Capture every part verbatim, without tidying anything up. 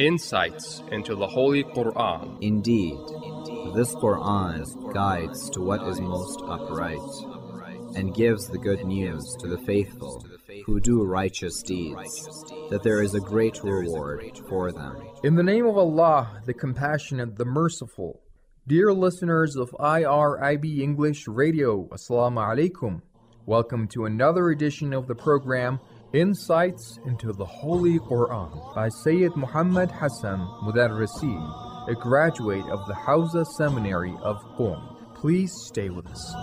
Insights into the Holy Quran. Indeed, this Quran guides to what is most upright, and gives the good news to the faithful who do righteous deeds, that there is a great reward for them. In the name of Allah, the Compassionate, the Merciful. Dear listeners of I R I B English Radio, Assalamu alaikum. Welcome to another edition of the program, Insights into the Holy Quran, by Sayyid Muhammad Hassan Mudarrisi, a graduate of the Hawza Seminary of Qom. Please stay with us.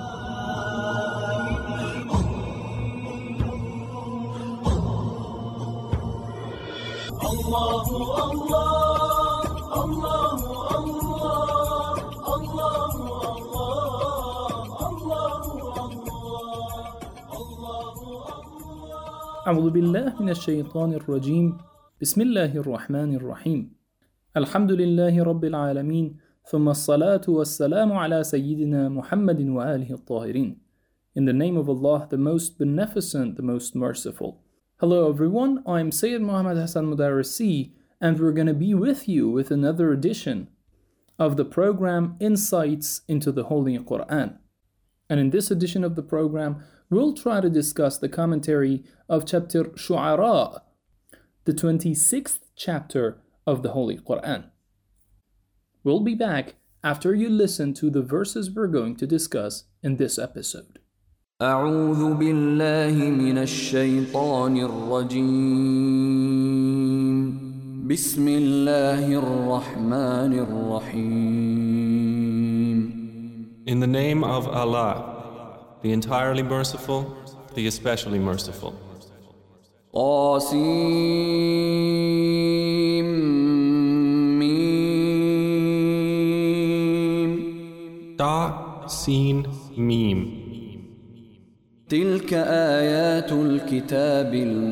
Allahu Allah, Allahu Allah, Allahu أعوذ بالله من الشيطان الرجيم بسم الله الرحمن الرحيم الحمد لله رب العالمين ثم الصلاة والسلام على سيدنا محمد وآله الطاهرين. In the name of Allah, the most beneficent, the most merciful. Hello everyone, I'm Sayyid Muhammad Hassan Mudarrisi, and we're going to be with you with another edition of the program Insights into the Holy Quran. And in this edition of the program, we'll try to discuss the commentary of chapter Shu'ara, the twenty-sixth chapter of the Holy Quran. We'll be back after you listen to the verses we're going to discuss in this episode. أعوذ بالله من الشيطان الرجيم بسم الله الرحمن الرحيم. In the name of Allah, the entirely merciful, the especially merciful. Qasim Mim. Da, Sin, Mim. تلك آيات الكتاب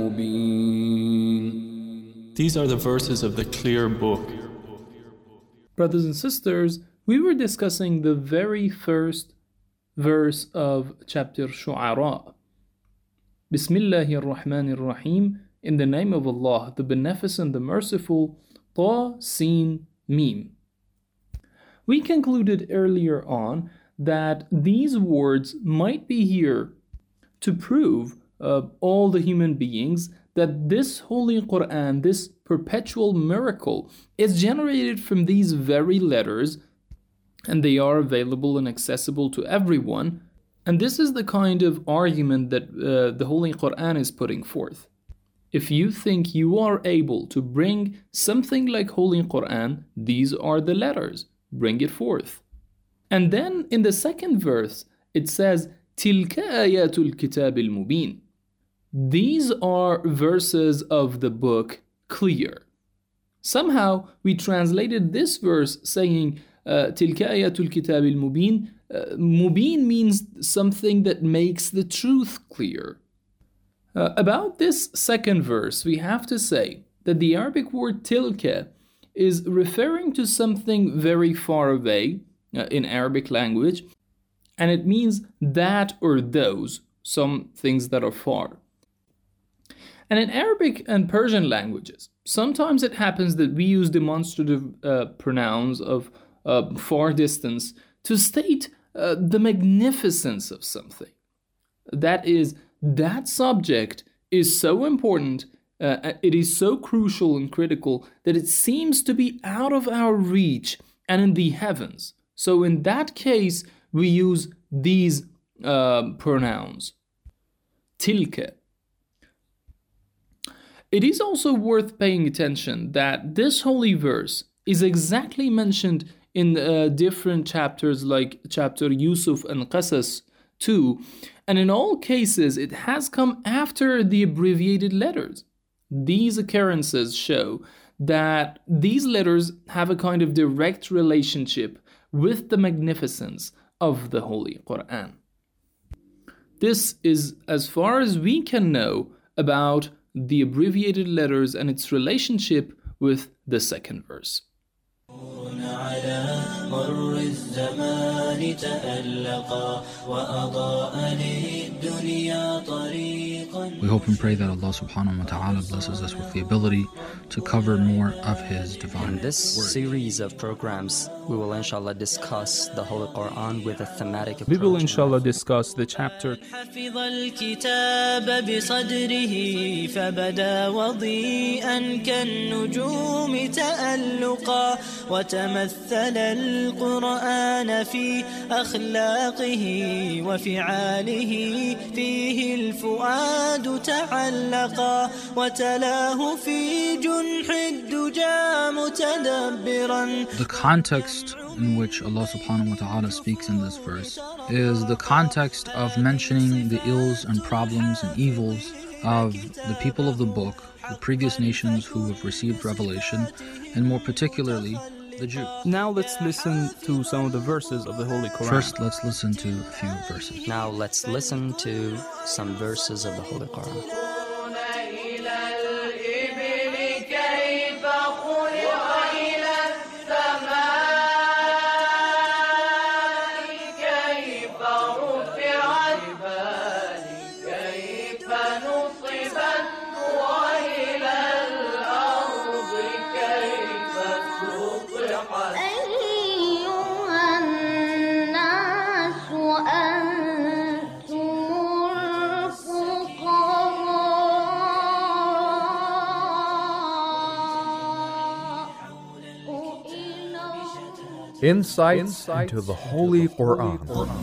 المبين. These are the verses of the clear book. Brothers and sisters, we were discussing the very first verse of chapter Shu'ara. Bismillahir Rahmanir Rahim. In the name of Allah, the Beneficent, the Merciful. Ta, Sin, Mim. We concluded earlier on that these words might be here to prove uh, all the human beings that this Holy Quran, this perpetual miracle, is generated from these very letters, and they are available and accessible to everyone. And this is the kind of argument that uh, the Holy Quran is putting forth. If you think you are able to bring something like Holy Quran, these are the letters. Bring it forth. And then in the second verse, it says, تِلْكَ آيَاتُ الْكِتَابِ الْمُبِينِ. These are verses of the book clear. Somehow we translated this verse saying, تِلْكَ آيَاتُ الْكِتَابِ الْمُبِينِ. Mubin means something that makes the truth clear. Uh, about this second verse, we have to say that the Arabic word tilka is referring to something very far away uh, in Arabic language, and it means that or those, some things that are far. And in Arabic and Persian languages, sometimes it happens that we use demonstrative uh, pronouns of uh, far distance to state uh, the magnificence of something. That is, that subject is so important, uh, it is so crucial and critical that it seems to be out of our reach and in the heavens. So in that case, we use these uh, pronouns. Tilka. It is also worth paying attention that this holy verse is exactly mentioned in uh, different chapters like chapter Yusuf and Qasas two, and in all cases it has come after the abbreviated letters. These occurrences show that these letters have a kind of direct relationship with the magnificence of the Holy Quran. This is as far as we can know about the abbreviated letters and its relationship with the second verse. تألقا وأضاء للدنيا طريقا We hope and pray that Allah subhanahu wa ta'ala blesses us with the ability to cover more of His divine In this word. series of programs, we will inshallah discuss the Holy Quran with a thematic approach. We will inshallah discuss the chapter حفظ الكتاب بصدره فبدا وضيئا كالنجوم تألقا وتمثل القرآن في أخلاقه وفعاله فيه الفؤاد تعلقا وتلاه في جنح الدجى متدبرا. The context in which Allah subhanahu wa ta'ala speaks in this verse is the context of mentioning the ills and problems and evils of the people of the book, the previous nations who have received revelation, and more particularly the Jews. Now let's listen to some of the verses of the Holy Quran. First, let's listen to a few verses. Now let's listen to some verses of the Holy Quran. Insights into the Holy Quran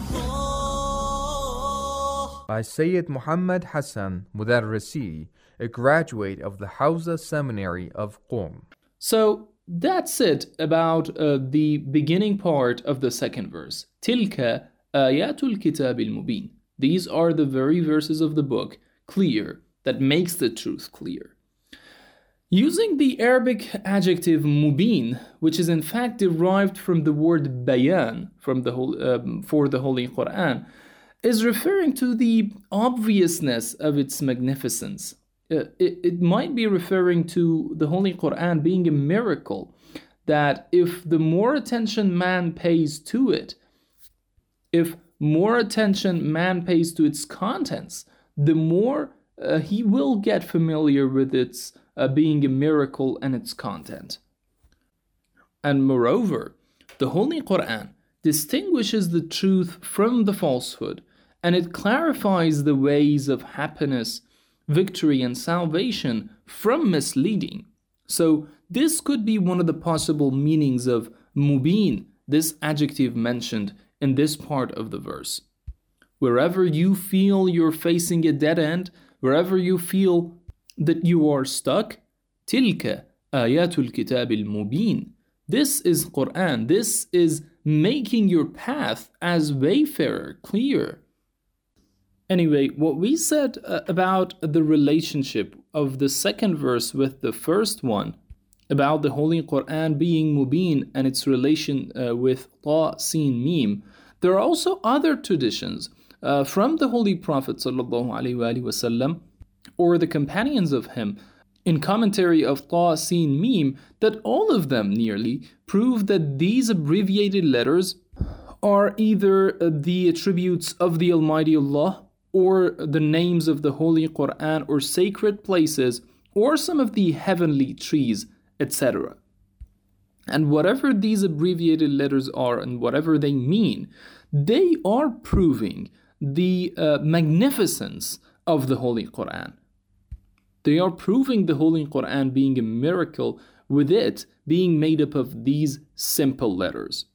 by Sayyid Muhammad Hassan Mudarrisi, a graduate of the Hawza Seminary of Qom. So that's it about uh, the beginning part of the second verse. Tilka ayatul kitab al-mubin. These are the very verses of the book, clear, that makes the truth clear. Using the Arabic adjective mubin, which is in fact derived from the word bayan from the whole, um, for the Holy Quran, is referring to the obviousness of its magnificence. Uh, it, it might be referring to the Holy Quran being a miracle, that if the more attention man pays to it, if more attention man pays to its contents, the more uh, he will get familiar with its Uh, being a miracle and its content. And moreover, the Holy Quran distinguishes the truth from the falsehood, and it clarifies the ways of happiness, victory, and salvation from misleading. So this could be one of the possible meanings of mubin, this adjective mentioned in this part of the verse. Wherever you feel you're facing a dead end, wherever you feel that you are stuck, tilka ayatul kitab al-mubin. This is Quran. This is making your path as wayfarer clear. Anyway, what we said uh, about the relationship of the second verse with the first one, about the Holy Quran being mubin and its relation uh, with ta, sin, mim, there are also other traditions uh, from the Holy Prophet sallallahu alaihi wasallam or the companions of him, in commentary of Ta, Sin, Mim, that all of them nearly prove that these abbreviated letters are either the attributes of the Almighty Allah, or the names of the Holy Quran, or sacred places, or some of the heavenly trees, et cetera. And whatever these abbreviated letters are, and whatever they mean, they are proving the uh, magnificence of the Holy Quran. They are proving the Holy Quran being a miracle, with it being made up of these simple letters.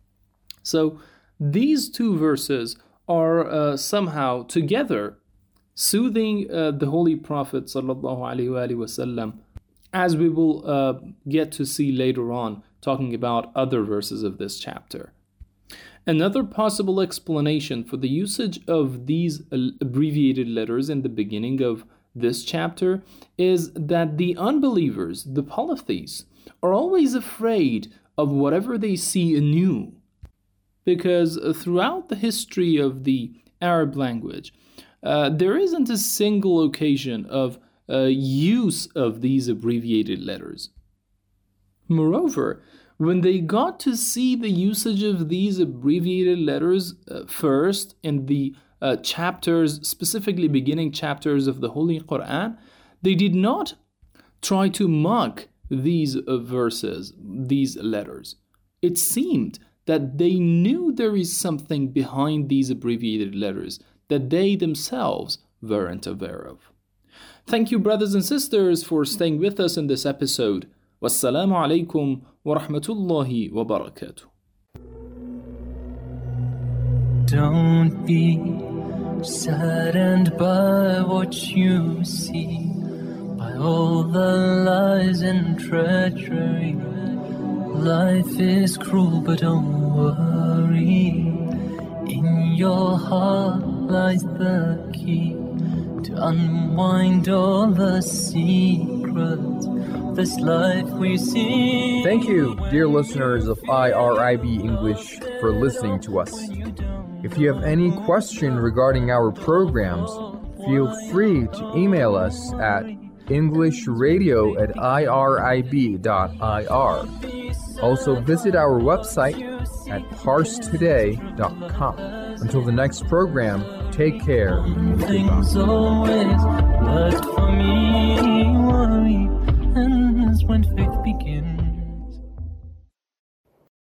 So these two verses are uh, somehow together soothing uh, the Holy Prophet sallallahu alaihi wasallam, as we will uh, get to see later on, talking about other verses of this chapter. Another possible explanation for the usage of these abbreviated letters in the beginning of this chapter is that the unbelievers, the polytheists, are always afraid of whatever they see anew. Because throughout the history of the Arab language, uh, there isn't a single occasion of uh, use of these abbreviated letters. Moreover, when they got to see the usage of these abbreviated letters uh, first in the uh, chapters, specifically beginning chapters of the Holy Quran, they did not try to mock these uh, verses, these letters. It seemed that they knew there is something behind these abbreviated letters that they themselves weren't aware of. Thank you, brothers and sisters, for staying with us in this episode. Wassalamu alaikum wa rahmatullahi wa barakatuh. Don't be saddened by what you see, by all the lies and treachery. Life is cruel, but don't worry. In your heart lies the key to unwind all the secrets of this life we see. Thank you, dear listeners of I R I B English, for listening to us. If you have any question regarding our programs, feel free to email us at englishradio at irib dot I R. Also visit our website at parse today dot com. Until the next program, take care. Things always worked for me, worry ends when faith begins.